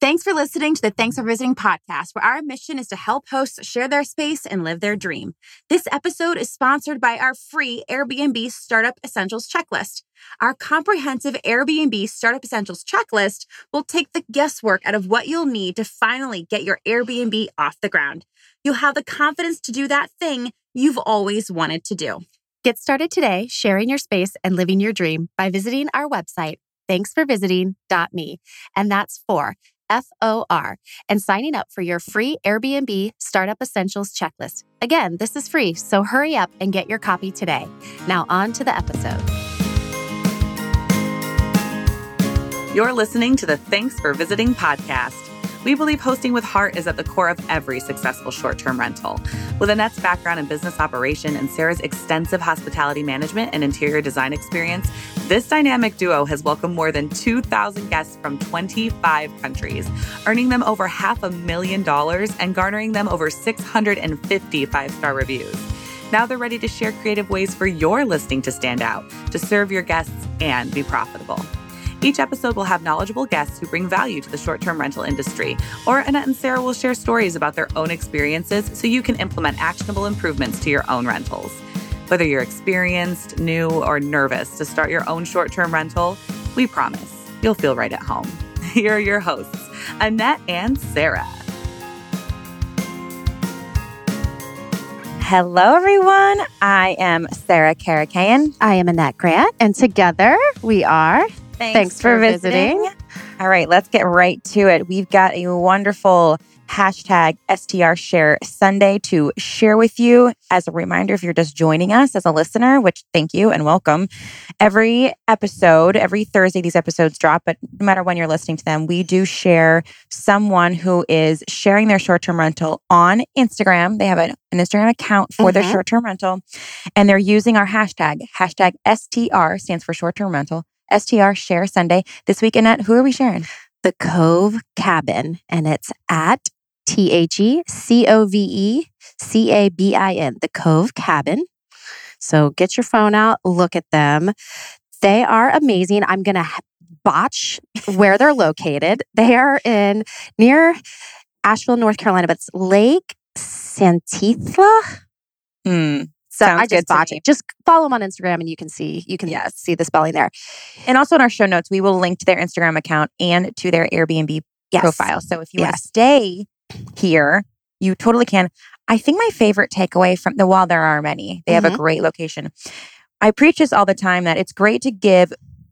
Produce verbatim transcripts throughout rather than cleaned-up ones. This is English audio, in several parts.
Thanks for listening to the Thanks for Visiting podcast, where our mission is to help hosts share their space and live their dream. This episode is sponsored by our free Airbnb Startup Essentials Checklist. Our comprehensive Airbnb Startup Essentials Checklist will take the guesswork out of what you'll need to finally get your Airbnb off the ground. You'll have the confidence to do that thing you've always wanted to do. Get started today sharing your space and living your dream by visiting our website, thanks for visiting dot me. And that's for F O R, and signing up for your free Airbnb Startup Essentials Checklist. Again, this is free, so hurry up and get your copy today. Now on to the episode. You're listening to the Thanks for Visiting podcast. We believe hosting with heart is at the core of every successful short-term rental. With Annette's background in business operation and Sarah's extensive hospitality management and interior design experience, this dynamic duo has welcomed more than two thousand guests from twenty-five countries, earning them over half a million dollars and garnering them over six hundred fifty five-star reviews. Now they're ready to share creative ways for your listing to stand out, to serve your guests, and be profitable. Each episode will have knowledgeable guests who bring value to the short-term rental industry, or Annette and Sarah will share stories about their own experiences so you can implement actionable improvements to your own rentals. Whether you're experienced, new, or nervous to start your own short-term rental, we promise you'll feel right at home. Here are your hosts, Annette and Sarah. Hello, everyone. I am Sarah Karakayan. I am Annette Grant, and together we are Thanks, Thanks for, for visiting. visiting. All right, let's get right to it. We've got a wonderful hashtag S T R Share Sunday to share with you. As a reminder, if you're just joining us as a listener, which thank you and welcome. Every episode, every Thursday, these episodes drop, but no matter when you're listening to them, we do share someone who is sharing their short-term rental on Instagram. They have an, an Instagram account for mm-hmm. their short-term rental, and they're using our hashtag. Hashtag S T R stands for short-term rental. S T R Share Sunday. This week, Annette, who are we sharing? The Cove Cabin, and it's at T H E C O V E C A B I N, The Cove Cabin. So get your phone out, look at them. They are amazing. I'm going to botch where they're located. They are in near Asheville, North Carolina, but it's Lake Santithla. Hmm. So Sounds I just botched it. Just follow them on Instagram and you can see you can yes. see the spelling there. And also in our show notes, we will link to their Instagram account and to their Airbnb yes. profile. So if you yes. want to stay here, you totally can. I think my favorite takeaway from the, while there are many, they mm-hmm. have a great location. I preach this all the time that it's great to give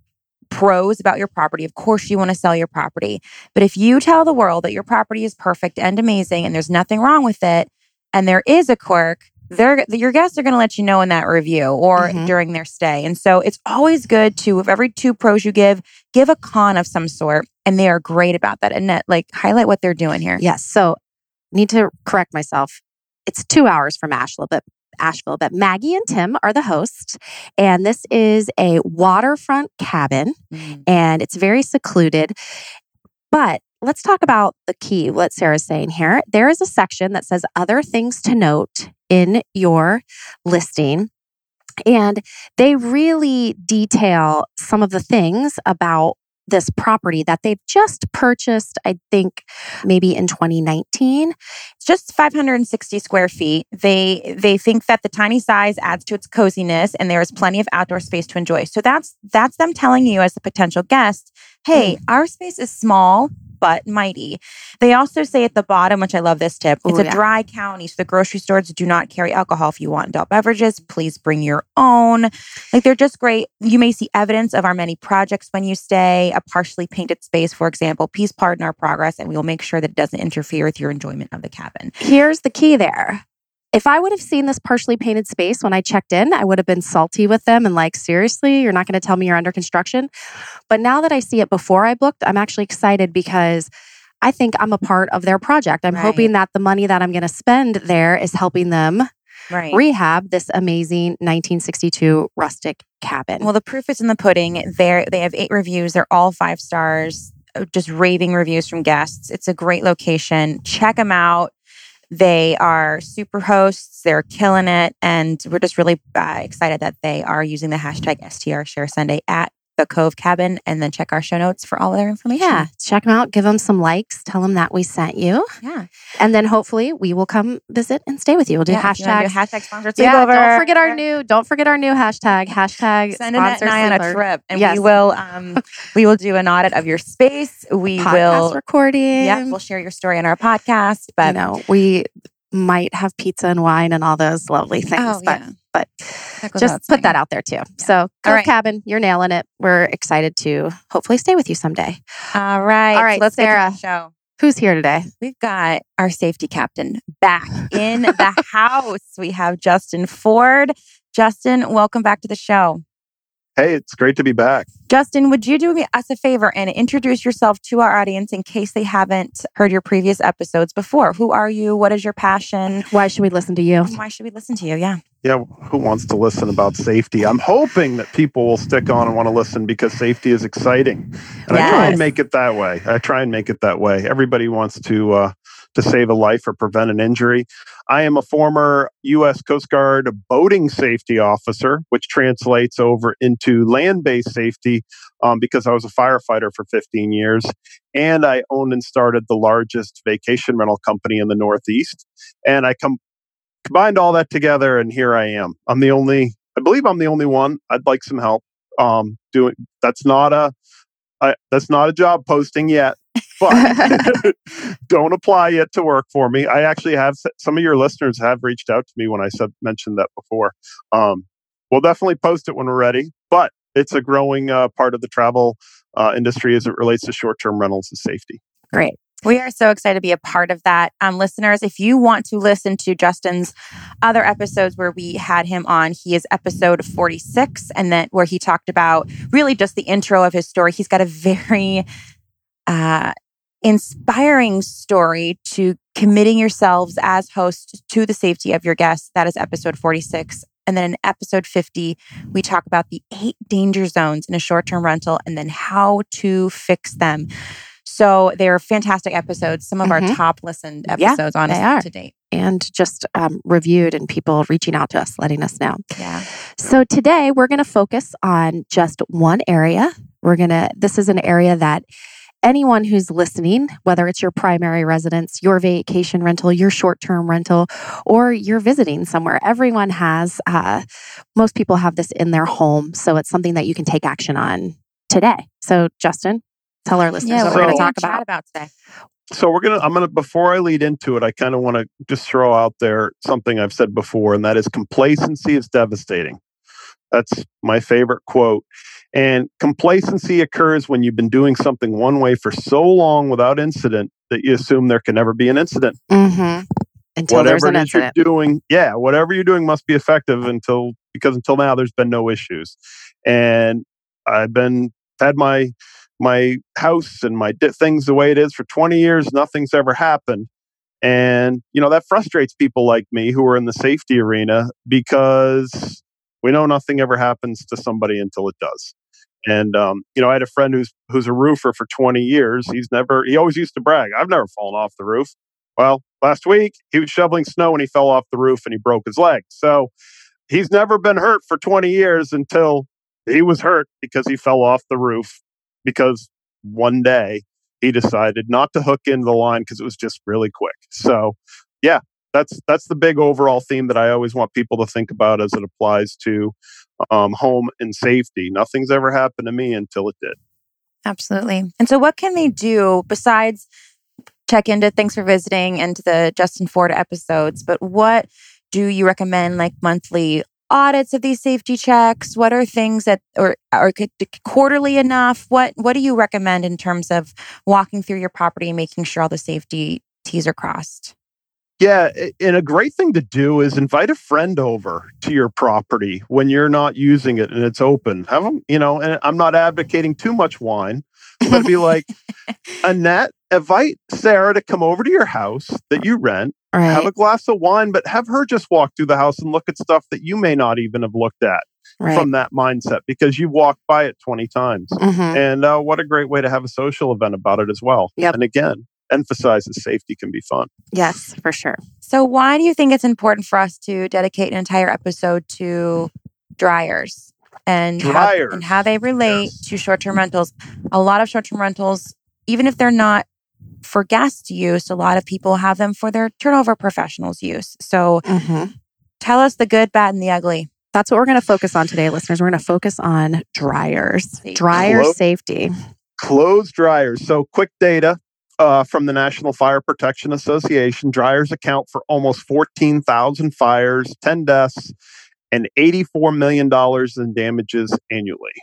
pros about your property. Of course, you want to sell your property. But if you tell the world that your property is perfect and amazing and there's nothing wrong with it, and there is a quirk, They're, your guests are going to let you know in that review or mm-hmm. during their stay. And so it's always good to, if every two pros you give, give a con of some sort. And they are great about that. Annette, like highlight what they're doing here. Yes. So need to correct myself. It's two hours from Asheville, but Asheville, but Maggie and Tim are the hosts. And this is a waterfront cabin mm-hmm. and it's very secluded. But let's talk about the key, what Sarah's saying here. There is a section that says other things to note in your listing. And they really detail some of the things about this property that they've just purchased, I think maybe in twenty nineteen. It's just five hundred sixty square feet. They they think that the tiny size adds to its coziness and there is plenty of outdoor space to enjoy. So that's that's them telling you as a potential guest, hey, mm. our space is small, but mighty. They also say at the bottom, which I love this tip, it's Ooh, a yeah. dry county, so the grocery stores do not carry alcohol. If you want adult beverages, please bring your own. Like they're just great. You may see evidence of our many projects when you stay, a partially painted space, for example. Please pardon our progress and we will make sure that it doesn't interfere with your enjoyment of the cabin. Here's the key there. If I would have seen this partially painted space when I checked in, I would have been salty with them and like, seriously, you're not going to tell me you're under construction? But now that I see it before I booked, I'm actually excited because I think I'm a part of their project. I'm right. hoping that the money that I'm going to spend there is helping them right. rehab this amazing nineteen sixty-two rustic cabin. Well, the proof is in the pudding. They're, they have eight reviews. They're all five stars, just raving reviews from guests. It's a great location. Check them out. They are super hosts. They're killing it. And we're just really uh, excited that they are using the hashtag S T R Share Sunday at the Cove Cabin, and then check our show notes for all their information. Yeah, check them out. Give them some likes. Tell them that we sent you. Yeah. And then hopefully we will come visit and stay with you. We'll do yeah, hashtags. Do hashtag sponsor yeah, sleepover. don't forget our new, don't forget our new hashtag, hashtag Send Annette and I on a trip. And yes. we will um, we will do an audit of your space. We podcast will recording. Yeah, we'll share your story on our podcast. But you know, we might have pizza and wine and all those lovely things. Oh, but yeah. but just put that out there too. Yeah. So Cove right. Cabin, you're nailing it. We're excited to hopefully stay with you someday. All right. All right, so let's Sarah. get to the show. Who's here today? We've got our safety captain back in the house. We have Justin Ford. Justin, welcome back to the show. Hey, it's great to be back. Justin, would you do me us a favor and introduce yourself to our audience in case they haven't heard your previous episodes before? Who are you? What is your passion? Why should we listen to you? Why should we listen to you? Yeah. Yeah, who wants to listen about safety? I'm hoping that people will stick on and want to listen because safety is exciting. And yes. I try and make it that way. I try and make it that way. Everybody wants to uh, to save a life or prevent an injury. I am a former U S Coast Guard boating safety officer, which translates over into land-based safety um, because I was a firefighter for fifteen years. And I owned and started the largest vacation rental company in the Northeast. And I come combined all that together, and here I am. I'm the only, I believe I'm the only one. I'd like some help um, doing. That's not a, I, that's not a job posting yet, but don't apply yet to work for me. I actually have some of your listeners have reached out to me when I said mentioned that before. Um, we'll definitely post it when we're ready, but it's a growing uh, part of the travel uh, industry as it relates to short-term rentals and safety. Great. We are so excited to be a part of that. Um, listeners, if you want to listen to Justin's other episodes where we had him on, he is episode forty-six, and then where he talked about really just the intro of his story. He's got a very uh, inspiring story to committing yourselves as hosts to the safety of your guests. That is episode forty-six. And then in episode fifty, we talk about the eight danger zones in a short-term rental and then how to fix them. So they're fantastic episodes, some of mm-hmm. our top listened episodes, yeah, honestly, to date. And just um, reviewed and people reaching out to us, letting us know. Yeah. So today we're going to focus on just one area. We're going to, this is an area that anyone who's listening, whether it's your primary residence, your vacation rental, your short-term rental, or you're visiting somewhere, everyone has, uh, most people have this in their home. So it's something that you can take action on today. So Justin, tell our listeners yeah, what so, we're going to talk about. about today. So we're going to, I'm going to, before I lead into it, I kind of want to just throw out there something I've said before, and that is complacency is devastating. That's my favorite quote. And complacency occurs when you've been doing something one way for so long without incident that you assume there can never be an incident. Mm-hmm. Until whatever there's an it is incident. You're doing, yeah, whatever you're doing must be effective until, because until now there's been no issues. And I've been, had my, my house and my di- things the way it is for twenty years, nothing's ever happened. And, you know, that frustrates people like me who are in the safety arena because we know nothing ever happens to somebody until it does. And, um, you know, I had a friend who's, who's a roofer for twenty years. He's never, he always used to brag, I've never fallen off the roof. Well, last week he was shoveling snow and he fell off the roof and he broke his leg. So he's never been hurt for twenty years until he was hurt because he fell off the roof because one day he decided not to hook into the line because it was just really quick. So yeah, that's that's the big overall theme that I always want people to think about as it applies to um, home and safety. Nothing's ever happened to me until it did. Absolutely. And so what can they do besides check into Thanks for Visiting and the Justin Ford episodes, but what do you recommend, like monthly audits of these safety checks? What are things that, or or quarterly enough? What what do you recommend in terms of walking through your property and making sure all the safety T's are crossed? Yeah, and a great thing to do is invite a friend over to your property when you're not using it and it's open. Have them, you know, and I'm not advocating too much wine, but be like, Annette, invite Sarah to come over to your house that you rent. Right. Have a glass of wine, but have her just walk through the house and look at stuff that you may not even have looked at right. from that mindset because you've walked by it twenty times. Mm-hmm. And uh, what a great way to have a social event about it as well. Yep. And again, emphasize that safety can be fun. Yes, for sure. So why do you think it's important for us to dedicate an entire episode to dryers? and how, and how they relate yes. to short-term rentals. A lot of short-term rentals, even if they're not for guest use, a lot of people have them for their turnover professionals use. So mm-hmm. tell us the good, bad, and the ugly. That's what we're going to focus on today, listeners. We're going to focus on dryers, safety. dryer Clo- safety. Clothes dryers. So quick data uh, from the National Fire Protection Association. Dryers account for almost fourteen thousand fires, ten deaths, and eighty-four million dollars in damages annually.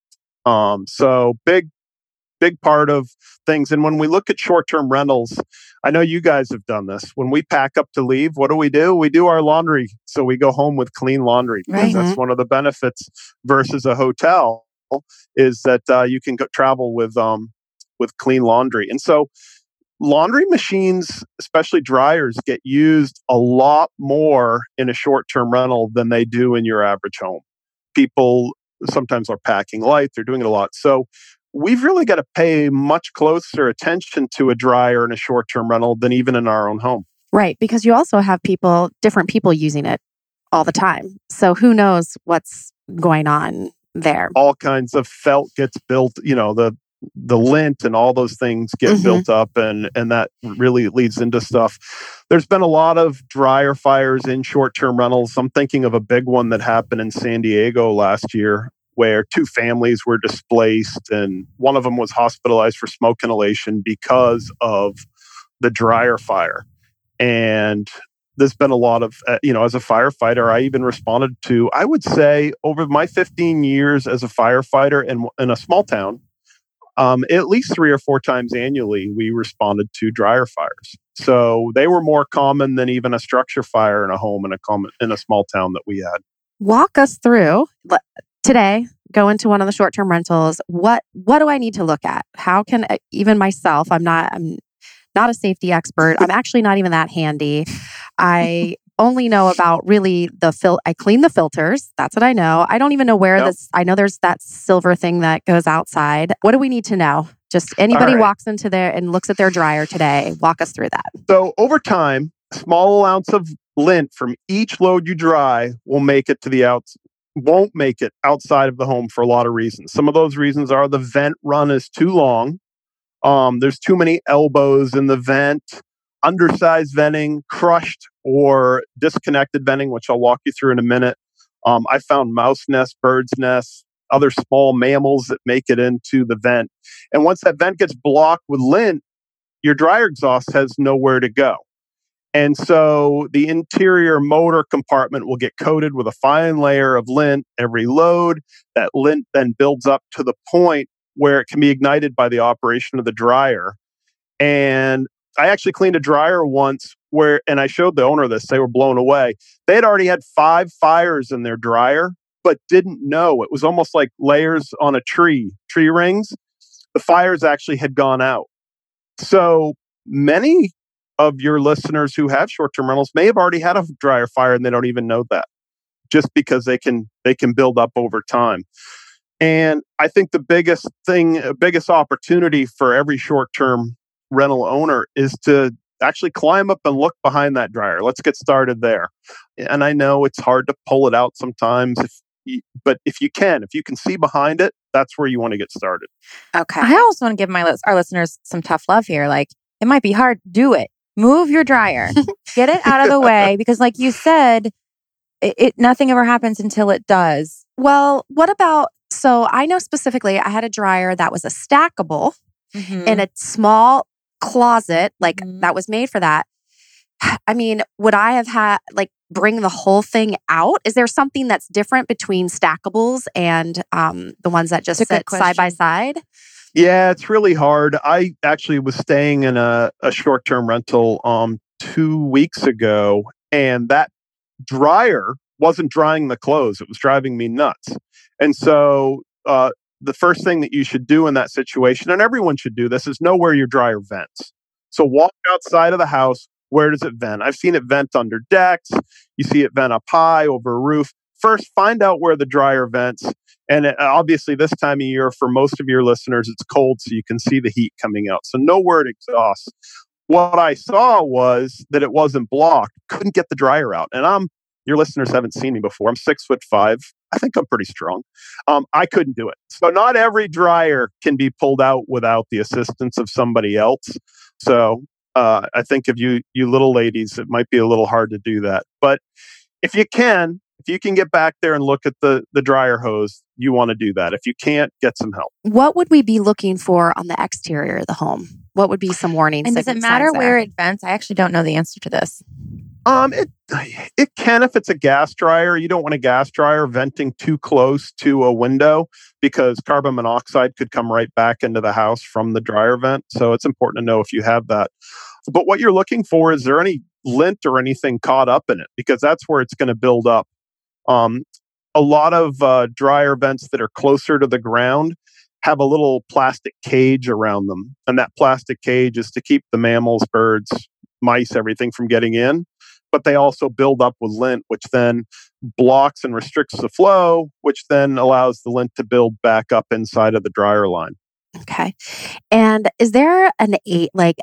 Um, so big, big part of things. And when we look at short-term rentals, I know you guys have done this. When we pack up to leave, what do we do? We do our laundry. So we go home with clean laundry. Because right. that's one of the benefits versus a hotel is that uh, you can go travel with um, with clean laundry. And so laundry machines, especially dryers, get used a lot more in a short-term rental than they do in your average home. People sometimes are packing light. They're doing it a lot. So we've really got to pay much closer attention to a dryer in a short-term rental than even in our own home. Right, because you also have people, different people using it all the time. So who knows what's going on there. All kinds of felt gets built, you know, the the lint and all those things get mm-hmm. built up, and and that really leads into stuff. There's been a lot of dryer fires in short-term rentals. I'm thinking of a big one that happened in San Diego last year, where two families were displaced and one of them was hospitalized for smoke inhalation because of the dryer fire. And there's been a lot of, uh, you know, as a firefighter, I even responded to, I would say over my fifteen years as a firefighter in, in a small town, um, at least three or four times annually, we responded to dryer fires. So they were more common than even a structure fire in a home in a, common, in a small town that we had. Walk us through today, go into one of the short-term rentals. What what do I need to look at? How can even myself? I'm not I'm not a safety expert. I'm actually not even that handy. I only know about really the fil. I clean the filters. That's what I know. I don't even know where yep. this. I know there's that silver thing that goes outside. What do we need to know? Just anybody right. walks into there and looks at their dryer today. Walk us through that. So over time, small amounts of lint from each load you dry will make it to the outs. Won't make it outside of the home for a lot of reasons. Some of those reasons are the vent run is too long. Um, there's too many elbows in the vent, undersized venting, crushed or disconnected venting, which I'll walk you through in a minute. Um, I found mouse nests, birds' nests, other small mammals that make it into the vent. And once that vent gets blocked with lint, your dryer exhaust has nowhere to go. And so the interior motor compartment will get coated with a fine layer of lint every load. That lint then builds up to the point where it can be ignited by the operation of the dryer. And I actually cleaned a dryer once where, and I showed the owner this, they were blown away. They had already had five fires in their dryer, but didn't know. It was almost like layers on a tree, tree rings. The fires actually had gone out. So many of your listeners who have short-term rentals may have already had a dryer fire and they don't even know that, just because they can they can build up over time. And I think the biggest thing, biggest opportunity for every short-term rental owner is to actually climb up and look behind that dryer. Let's get started there. And I know it's hard to pull it out sometimes, if you, but if you can, if you can see behind it, that's where you want to get started. Okay. I also want to give my our listeners some tough love here. Like, it might be hard. Do it. Move your dryer. Get it out of the way, because like you said, it, it nothing ever happens until it does. Well, what about, so I know specifically I had a dryer that was a stackable mm-hmm. in a small closet, like mm-hmm. that was made for that. I mean, would I have had, like, bring the whole thing out? Is there something that's different between stackables and um, the ones that just sit side by side? Yeah, it's really hard. I actually was staying in a, a short-term rental um, two weeks ago, and that dryer wasn't drying the clothes. It was driving me nuts. And so uh, the first thing that you should do in that situation, and everyone should do this, is know where your dryer vents. So walk outside of the house. Where does it vent? I've seen it vent under decks. You see it vent up high over a roof. First, find out where the dryer vents. And it, obviously, this time of year, for most of your listeners, it's cold, so you can see the heat coming out. So know where it exhausts. What I saw was that it wasn't blocked. Couldn't get the dryer out. And I'm your listeners haven't seen me before. I'm six foot five. I think I'm pretty strong. Um, I couldn't do it. So not every dryer can be pulled out without the assistance of somebody else. So uh, I think if you you little ladies, it might be a little hard to do that. But if you can, if you can get back there and look at the the dryer hose, you want to do that. If you can't, get some help. What would we be looking for on the exterior of the home? What would be some warning and signs? Does it matter where it vents? I actually don't know the answer to this. Um, it it can if it's a gas dryer. You don't want a gas dryer venting too close to a window because carbon monoxide could come right back into the house from the dryer vent. So it's important to know if you have that. But what you're looking for, is there any lint or anything caught up in it? Because that's where it's going to build up. Um, a lot of uh, dryer vents that are closer to the ground have a little plastic cage around them. And that plastic cage is to keep the mammals, birds, mice, everything from getting in. But they also build up with lint, which then blocks and restricts the flow, which then allows the lint to build back up inside of the dryer line. Okay. And is there an eight, like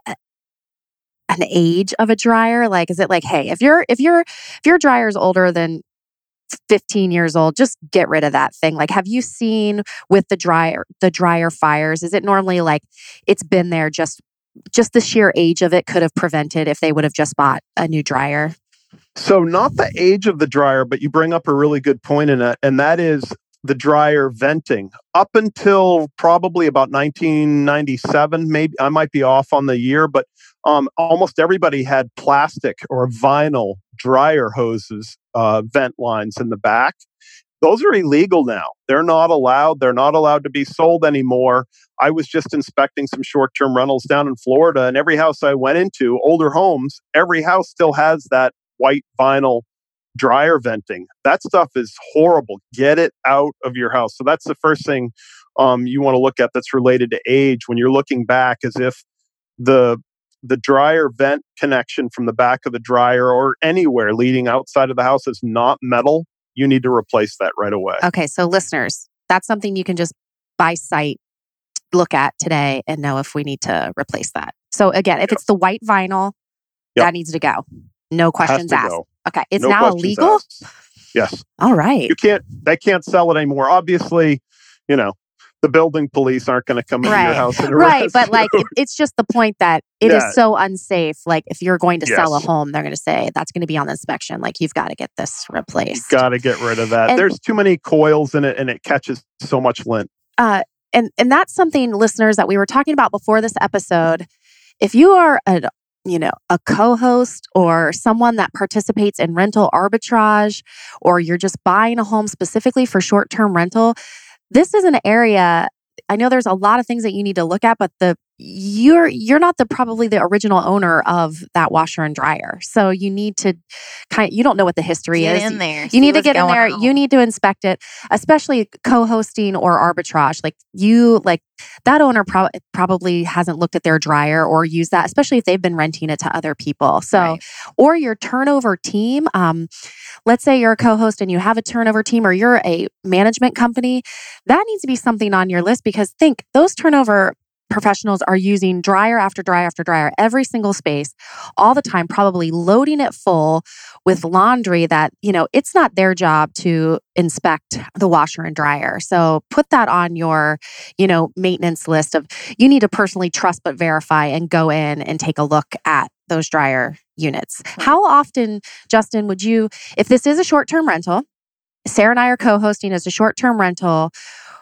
an age of a dryer? Like, is it like, hey, if you're, if you're, if your dryer is older than fifteen years old, just get rid of that thing? Like, have you seen with the dryer, the dryer fires, is it normally like it's been there just just the sheer age of it could have prevented if they would have just bought a new dryer? So not the age of the dryer, but you bring up a really good point in it, and that is the dryer venting. Up until probably about nineteen ninety-seven, maybe I might be off on the year, but um, almost everybody had plastic or vinyl dryer hoses, uh, vent lines in the back. Those are illegal now. They're not allowed. They're not allowed to be sold anymore. I was just inspecting some short-term rentals down in Florida, and every house I went into, older homes, every house still has that white vinyl dryer venting. That stuff is horrible. Get it out of your house. So that's the first thing um, you want to look at that's related to age when you're looking back, as if the the dryer vent connection from the back of the dryer or anywhere leading outside of the house is not metal. You need to replace that right away. Okay, so listeners, that's something you can just by sight look at today and know if we need to replace that. So again, if yep. it's the white vinyl, yep. that needs to go. No questions asked. Go. Okay, it's no now illegal? Asked. Yes. All right. You can't, they can't sell it anymore. Obviously, you know, the building police aren't going to come into right. your house and right, arrest but you. like it, it's just the point that it yeah. is so unsafe. Like if you're going to yes. sell a home, they're going to say that's going to be on the inspection. Like you've got to get this replaced. You've got to get rid of that. And, there's too many coils in it, and it catches so much lint. Uh, and and that's something, listeners, that we were talking about before this episode. If you are a you know a co-host or someone that participates in rental arbitrage, or you're just buying a home specifically for short-term rental, this is an area. I know there's a lot of things that you need to look at, but the you're you're not the probably the original owner of that washer and dryer. So you need to kind of, you don't know what the history get is. In there, you need to get in there. on. You need to inspect it, especially co-hosting or arbitrage. Like you, like that owner pro- probably hasn't looked at their dryer or used that, especially if they've been renting it to other people. So, right. or your turnover team. Um, let's say you're a co-host and you have a turnover team, or you're a management company. That needs to be something on your list, because think those turnover professionals are using dryer after dryer after dryer, every single space, all the time, probably loading it full with laundry that, you know, it's not their job to inspect the washer and dryer. So put that on your, you know, maintenance list of, you need to personally trust but verify and go in and take a look at those dryer units. How often, Justin, would you, if this is a short-term rental, Sarah and I are co-hosting as a short-term rental,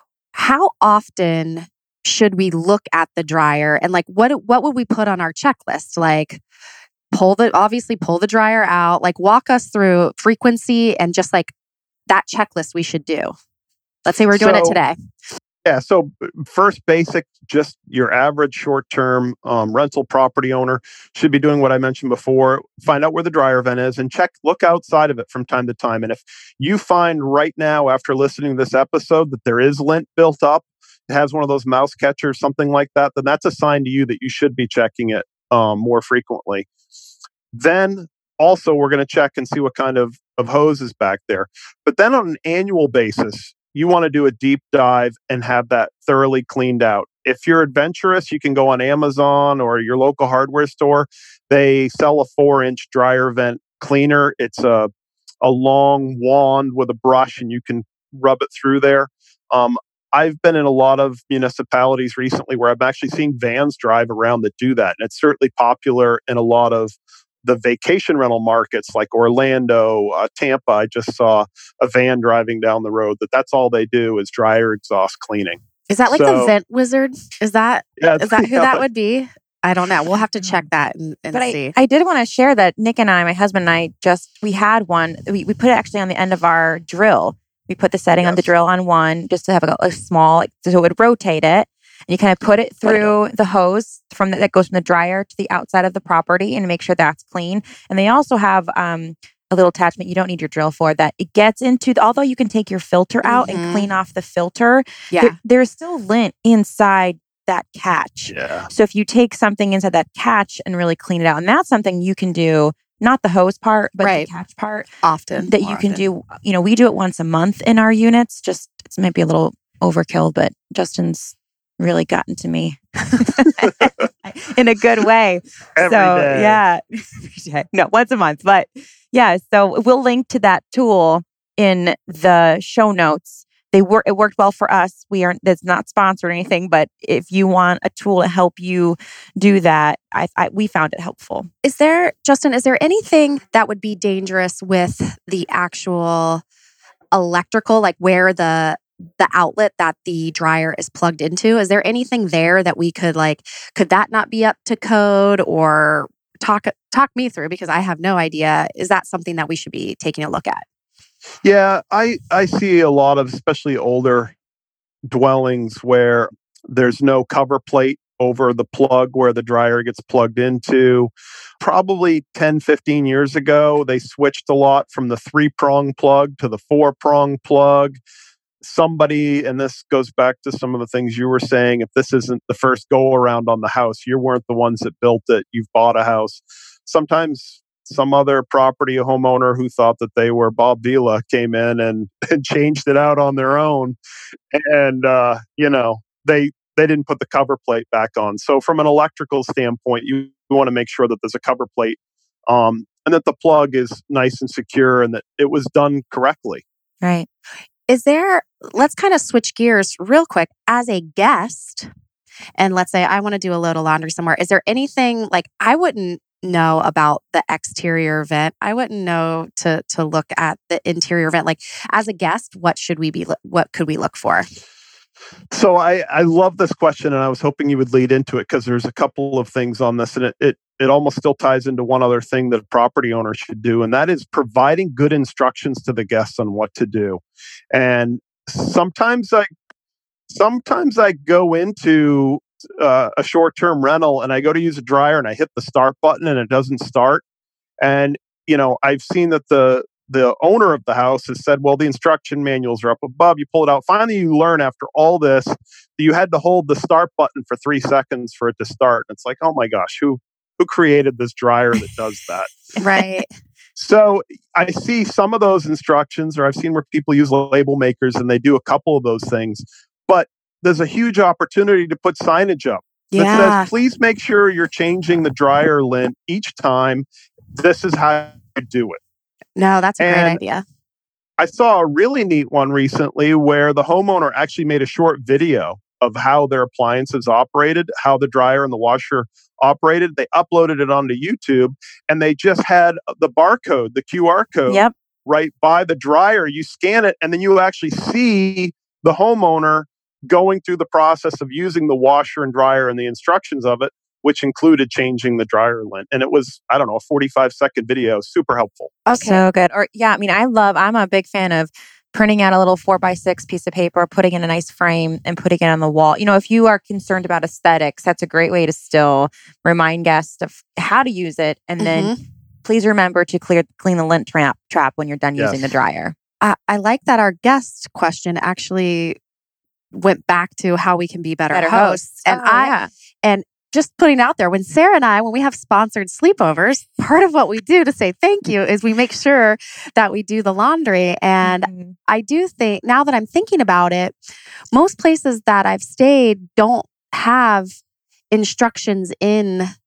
how often should we look at the dryer, and like what what would we put on our checklist? Like pull the obviously pull the dryer out, like walk us through frequency and just like that checklist we should do. Let's say we're doing so, it today. Yeah. So first basic, just your average short-term um, rental property owner should be doing what I mentioned before. Find out where the dryer vent is and check, look outside of it from time to time. And if you find right now after listening to this episode that there is lint built up, has one of those mouse catchers, something like that, then that's a sign to you that you should be checking it um, more frequently. Then also we're going to check and see what kind of, of hose is back there. But then on an annual basis, you want to do a deep dive and have that thoroughly cleaned out. If you're adventurous, you can go on Amazon or your local hardware store. They sell a four inch dryer vent cleaner. It's a a long wand with a brush and you can rub it through there. Um, I've been in a lot of municipalities recently where I'm actually seeing vans drive around that do that. And it's certainly popular in a lot of the vacation rental markets like Orlando, uh, Tampa. I just saw a van driving down the road that that's all they do is dryer exhaust cleaning. Is that like so, the Vent Wizard? Is that yeah, is that who yeah, that would be? I don't know. We'll have to check that and, and but see. I, I did want to share that Nick and I, my husband and I, just, we had one. We, we put it actually on the end of our drill. We put the setting yes. on the drill on one just to have a, a small, like, so it would rotate it. And you kind of put it through the hose from the, that goes from the dryer to the outside of the property and make sure that's clean. And they also have um, a little attachment you don't need your drill for that it gets into, the, although you can take your filter out mm-hmm. and clean off the filter, yeah. there, there's still lint inside that catch. Yeah. So if you take something inside that catch and really clean it out, and that's something you can do, not the hose part, but right. the catch part. Often. That you often. can do, you know, we do it once a month in our units. Just, it might be a little overkill, but Justin's really gotten to me in a good way. Every so day. yeah, no, once a month, but yeah. So we'll link to that tool in the show notes. They work. It worked well for us. We aren't. That's not sponsored or anything. But if you want a tool to help you do that, I, I we found it helpful. Is there, Justin? Is there anything that would be dangerous with the actual electrical, like where the the outlet that the dryer is plugged into? Is there anything there that we could like? Could that not be up to code? Or talk talk me through, because I have no idea. Is that something that we should be taking a look at? Yeah, I, I see a lot of, especially older dwellings where there's no cover plate over the plug where the dryer gets plugged into. Probably ten, fifteen years ago, they switched a lot from the three-prong plug to the four-prong plug. Somebody, and this goes back to some of the things you were saying, if this isn't the first go-around on the house, you weren't the ones that built it, you've bought a house. Sometimes some other property homeowner who thought that they were Bob Vila came in and, and changed it out on their own. And, uh, you know, they they didn't put the cover plate back on. So from an electrical standpoint, you, you want to make sure that there's a cover plate um, and that the plug is nice and secure and that it was done correctly. Right. Is there, let's kind of switch gears real quick. As a guest, and let's say I want to do a load of laundry somewhere, is there anything, like I wouldn't know about the exterior vent. I wouldn't know to to look at the interior vent. Like as a guest, what should we be, what could we look for? So I, I love this question, and I was hoping you would lead into it because there's a couple of things on this, and it, it it almost still ties into one other thing that a property owner should do, and that is providing good instructions to the guests on what to do. And sometimes I sometimes I go into uh, a short-term rental and I go to use a dryer and I hit the start button and it doesn't start. And you know, I've seen that the the owner of the house has said, well, the instruction manuals are up above. You pull it out. Finally, you learn after all this that you had to hold the start button for three seconds for it to start. And it's like, oh my gosh, who who created this dryer that does that? Right. So I see some of those instructions, or I've seen where people use label makers and they do a couple of those things. But there's a huge opportunity to put signage up that yeah. says, please make sure you're changing the dryer lint each time. This is how you do it. No, that's a and great idea. I saw a really neat one recently where the homeowner actually made a short video of how their appliances operated, how the dryer and the washer operated. They uploaded it onto YouTube, and they just had the barcode, the Q R code, yep. right by the dryer. You scan it, and then you actually see the homeowner going through the process of using the washer and dryer and the instructions of it, which included changing the dryer lint. And it was, I don't know, a forty-five second video, super helpful. Okay. So good. Or yeah, I mean, I love, I'm a big fan of printing out a little four by six piece of paper, putting in a nice frame and putting it on the wall. You know, if you are concerned about aesthetics, that's a great way to still remind guests of how to use it. And then mm-hmm. please remember to clear clean the lint trap, trap when you're done yes. using the dryer. Uh, I like that our guest question actually went back to how we can be better, better hosts. hosts. And oh, I, yeah. and just putting out there, when Sarah and I, when we have sponsored sleepovers, part of what we do to say thank you is we make sure that we do the laundry. And mm-hmm. I do think, now that I'm thinking about it, most places that I've stayed don't have instructions in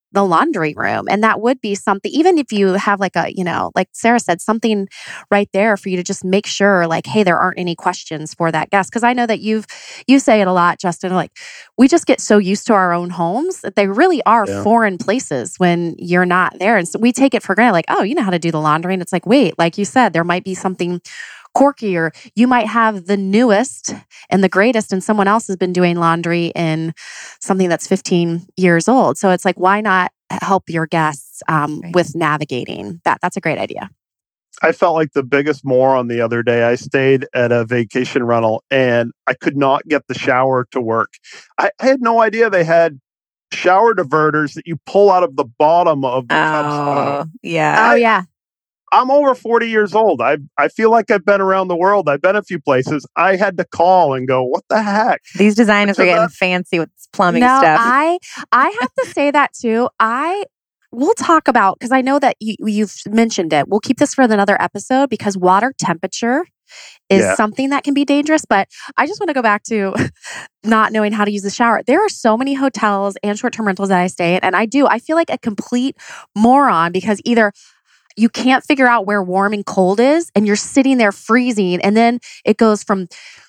the laundry room. And that would be something, even if you have like a, you know, like Sarah said, something right there for you to just make sure like, hey, there aren't any questions for that guest. Cause I know that you've, you say it a lot, Justin, like we just get so used to our own homes that they really are yeah. foreign places when you're not there. And so we take it for granted, like, oh, you know how to do the laundry. And it's like, wait, like you said, there might be something quirky, or you might have the newest and the greatest and someone else has been doing laundry in something that's fifteen years old. So it's like, why not help your guests um, right. with navigating that? That's a great idea. I felt like the biggest moron the other day. I stayed at a vacation rental and I could not get the shower to work. I, I had no idea they had shower diverters that you pull out of the bottom of the oh, tub. Yeah. I, oh, yeah. I'm over forty years old. I I feel like I've been around the world. I've been a few places. I had to call and go, what the heck? These designers are getting that, fancy with this plumbing no, stuff. I I have to say that too. I we'll talk about, because I know that you, you've mentioned it. We'll keep this for another episode because water temperature is yeah. something that can be dangerous. But I just want to go back to not knowing how to use the shower. There are so many hotels and short-term rentals that I stay at, and I do. I feel like a complete moron because either you can't figure out where warm and cold is, and you're sitting there freezing. And then it goes from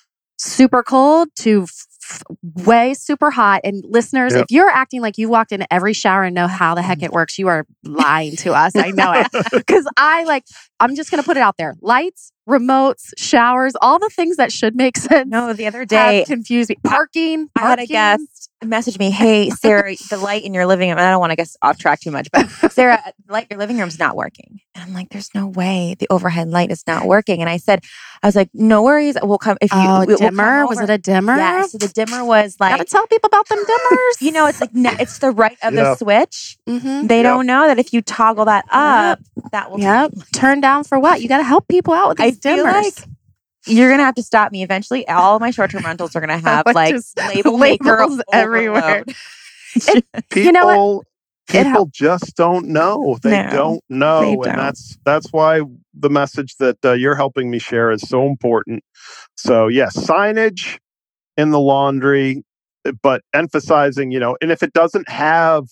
super cold to f- way super hot. And listeners, yep. if you're acting like you walked into every shower and know how the heck it works, you are lying to us. I know it. Because I like, I'm just going to put it out there. Lights, remotes, showers, all the things that should make sense. No, the other day, confused me. Parking, I, I had a guest message me, hey, Sarah, the light in your living room, and I don't want to get off track too much, but Sarah, the light in your living room's not working. And I'm like, there's no way the overhead light is not working. And I said, I was like, no worries. We'll come. If you, oh, we'll dimmer? Was it a dimmer? Yeah. So the dimmer was like, gotta tell people about them dimmers. You know, it's like, it's the right of yeah. the switch. Mm-hmm. They yep. don't know that if you toggle that up, yep. that will yep. turn down for what? You got to help people out with these I dimmers. Feel like you're going to have to stop me eventually. All of my short-term rentals are going to have like label maker everywhere. It, people, you know people just don't know. They no, don't know, they and don't. that's that's why the message that uh, you're helping me share is so important. So, yes, signage in the laundry, but emphasizing, you know, and if it doesn't have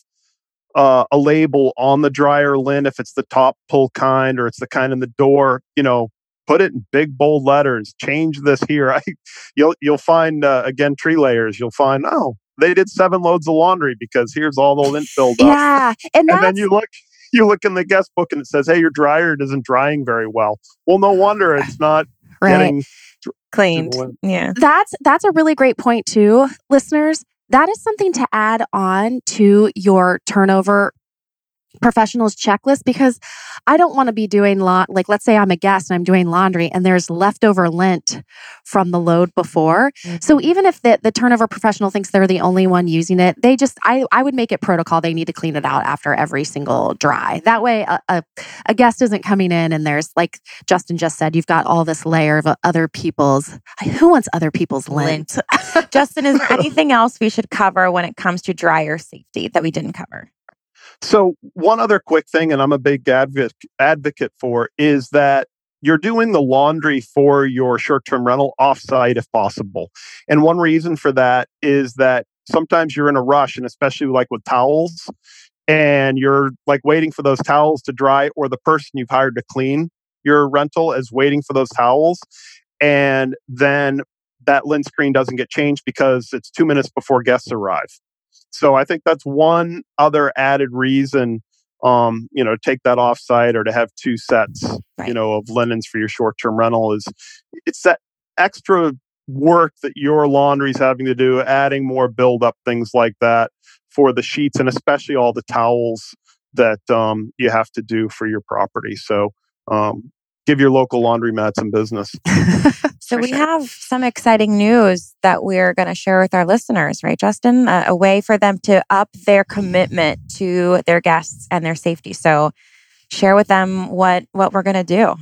uh, a label on the dryer lint, if it's the top pull kind or it's the kind in the door, you know, put it in big bold letters. Change this here. I, you'll you'll find uh, again tree layers. You'll find oh they did seven loads of laundry because here's all the lint filled up. Yeah, and, and then you look you look in the guest book and it says, hey, your dryer isn't drying very well. Well, no wonder it's not right. getting cleaned. Yeah, that's that's a really great point too, listeners. That is something to add on to your turnover professionals checklist, because I don't want to be doing la- like let's say I'm a guest and I'm doing laundry and there's leftover lint from the load before. Mm-hmm. So even if the, the turnover professional thinks they're the only one using it, they just I, I would make it protocol. They need to clean it out after every single dry. That way a, a, a guest isn't coming in and there's, like Justin just said, you've got all this layer of other people's, who wants other people's lint? lint. Justin, is there anything else we should cover when it comes to dryer safety that we didn't cover? So one other quick thing, and I'm a big adv- advocate for, is that you're doing the laundry for your short-term rental offsite if possible. And one reason for that is that sometimes you're in a rush, and especially like with towels, and you're like waiting for those towels to dry, or the person you've hired to clean your rental is waiting for those towels. And then that lint screen doesn't get changed because it's two minutes before guests arrive. So I think that's one other added reason, um, you know, to take that offsite or to have two sets, right. you know, of linens for your short-term rental is it's that extra work that your laundry's having to do, adding more build-up, things like that for the sheets and especially all the towels that um, you have to do for your property. So um, give your local laundromat some business. So we sure. have some exciting news that we're going to share with our listeners, right, Justin? Uh, a way for them to up their commitment to their guests and their safety. So share with them what, what we're going to do.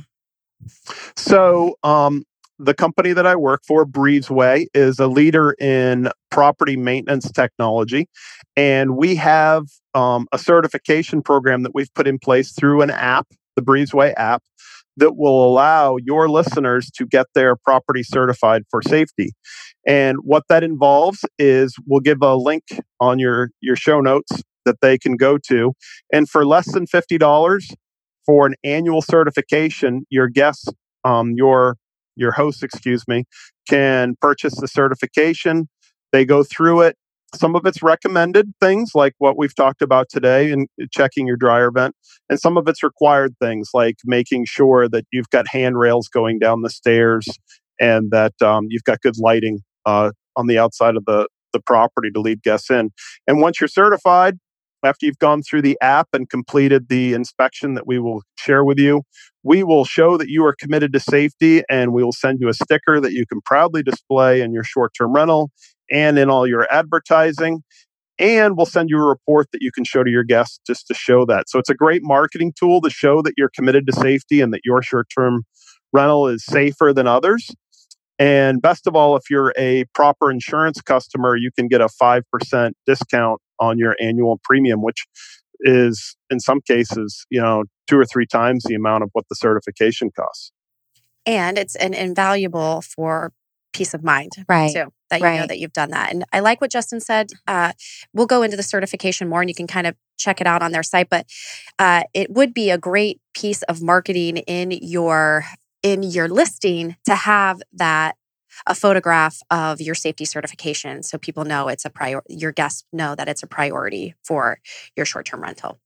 So um, the company that I work for, Breezeway, is a leader in property maintenance technology. And we have um, a certification program that we've put in place through an app, the Breezeway app, that will allow your listeners to get their property certified for safety. And what that involves is we'll give a link on your, your show notes that they can go to. And for less than fifty dollars for an annual certification, your guests, um, your your host, excuse me, can purchase the certification. They go through it. Some of it's recommended things like what we've talked about today and checking your dryer vent. And some of it's required things like making sure that you've got handrails going down the stairs and that um, you've got good lighting uh, on the outside of the, the property to lead guests in. And once you're certified, after you've gone through the app and completed the inspection that we will share with you, we will show that you are committed to safety, and we will send you a sticker that you can proudly display in your short-term rental and in all your advertising. And we'll send you a report that you can show to your guests just to show that. So it's a great marketing tool to show that you're committed to safety and that your short-term rental is safer than others. And best of all, if you're a proper insurance customer, you can get a five percent discount on your annual premium, which is in some cases, you know, two or three times the amount of what the certification costs. And it's an invaluable for peace of mind, right? Too, that you right. know that you've done that. And I like what Justin said. Uh, we'll go into the certification more, and you can kind of check it out on their site. But uh, it would be a great piece of marketing in your in your listing to have that a photograph of your safety certification, so people know it's a prior. Your guests know that it's a priority for your short-term rental.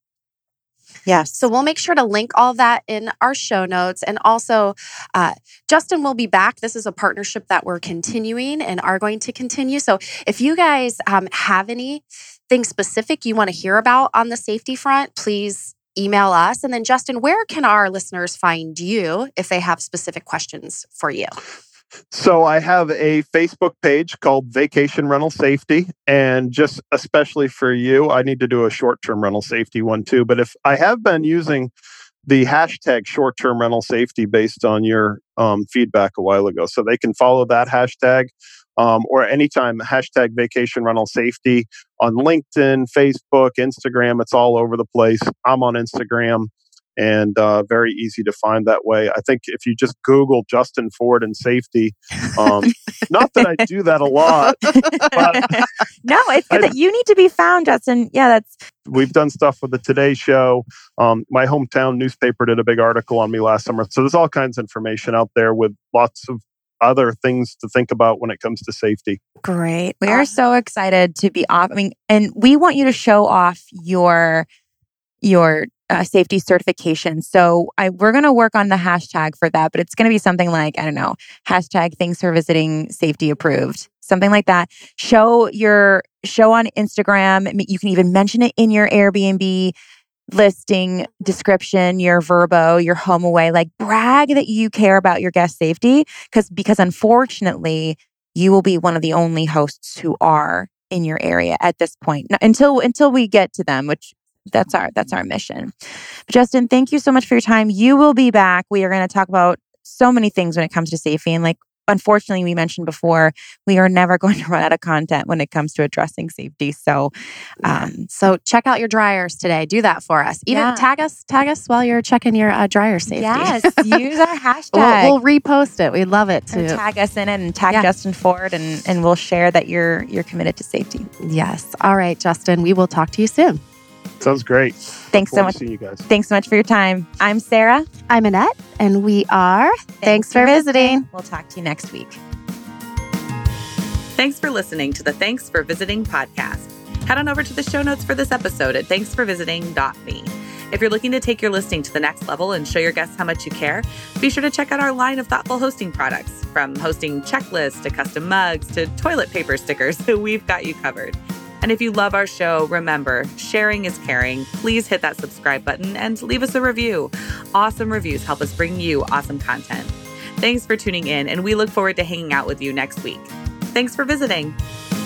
Yes. So we'll make sure to link all of that in our show notes. And also, uh, Justin will be back. This is a partnership that we're continuing and are going to continue. So if you guys um, have anything specific you want to hear about on the safety front, please email us. And then, Justin, where can our listeners find you if they have specific questions for you? So I have a Facebook page called Vacation Rental Safety, and just especially for you, I need to do a short-term rental safety one too. But if I have been using the hashtag short-term rental safety based on your um, feedback a while ago, so they can follow that hashtag um, or anytime hashtag Vacation Rental Safety on LinkedIn, Facebook, Instagram. It's all over the place. I'm on Instagram. And uh, very easy to find that way. I think if you just Google Justin Ford and safety, um, not that I do that a lot. But no, it's good I, that you need to be found, Justin. Yeah, that's. We've done stuff with the Today Show. Um, my hometown newspaper did a big article on me last summer. So there's all kinds of information out there with lots of other things to think about when it comes to safety. Great. We are so excited to be off. I mean, and we want you to show off your your uh, safety certification. So I, we're going to work on the hashtag for that, but it's going to be something like, I don't know, hashtag thanks for visiting safety approved, something like that. Show your, show on Instagram. You can even mention it in your Airbnb listing description, your Vrbo, your HomeAway, like brag that you care about your guest safety. Cause, because unfortunately you will be one of the only hosts who are in your area at this point until, until we get to them, which That's our that's our mission. Justin, thank you so much for your time. You will be back. We are going to talk about so many things when it comes to safety. And like, unfortunately, we mentioned before, we are never going to run out of content when it comes to addressing safety. So, um, so check out your dryers today. Do that for us. Even yeah. tag us, tag us while you're checking your uh, dryer safety. Yes, use our hashtag. We'll, we'll repost it. We'd love it to tag us in it and tag yeah. Justin Ford, and and we'll share that you're you're committed to safety. Yes. All right, Justin. We will talk to you soon. Sounds great. Thanks so much. See you guys. Thanks so much for your time. I'm Sarah. I'm Annette, and we are Thanks, Thanks for visiting. visiting. We'll talk to you next week. Thanks for listening to the Thanks for Visiting podcast. Head on over to the show notes for this episode at thanks for visiting dot me. If you're looking to take your listing to the next level and show your guests how much you care, be sure to check out our line of thoughtful hosting products. From hosting checklists to custom mugs to toilet paper stickers, we've got you covered. And if you love our show, remember, sharing is caring. Please hit that subscribe button and leave us a review. Awesome reviews help us bring you awesome content. Thanks for tuning in, and we look forward to hanging out with you next week. Thanks for visiting.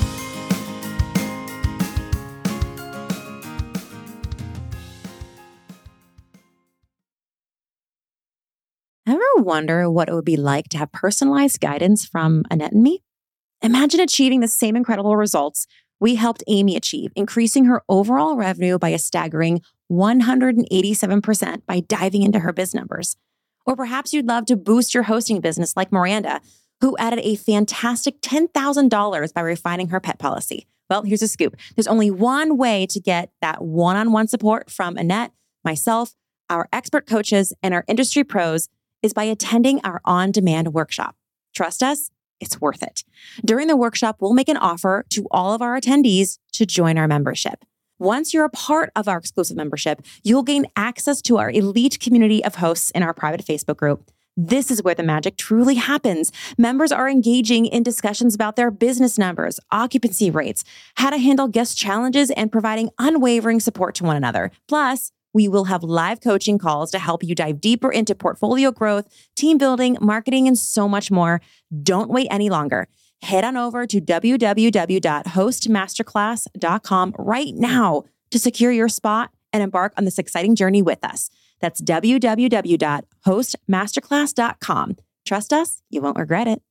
Ever wonder what it would be like to have personalized guidance from Annette and me? Imagine achieving the same incredible results we helped Amy achieve, increasing her overall revenue by a staggering one hundred eighty-seven percent by diving into her biz numbers. Or perhaps you'd love to boost your hosting business like Miranda, who added a fantastic ten thousand dollars by refining her pet policy. Well, here's a scoop. There's only one way to get that one-on-one support from Annette, myself, our expert coaches, and our industry pros is by attending our on-demand workshop. Trust us, it's worth it. During the workshop, we'll make an offer to all of our attendees to join our membership. Once you're a part of our exclusive membership, you'll gain access to our elite community of hosts in our private Facebook group. This is where the magic truly happens. Members are engaging in discussions about their business numbers, occupancy rates, how to handle guest challenges, and providing unwavering support to one another. Plus, we will have live coaching calls to help you dive deeper into portfolio growth, team building, marketing, and so much more. Don't wait any longer. Head on over to w w w dot host masterclass dot com right now to secure your spot and embark on this exciting journey with us. That's w w w dot host masterclass dot com. Trust us, you won't regret it.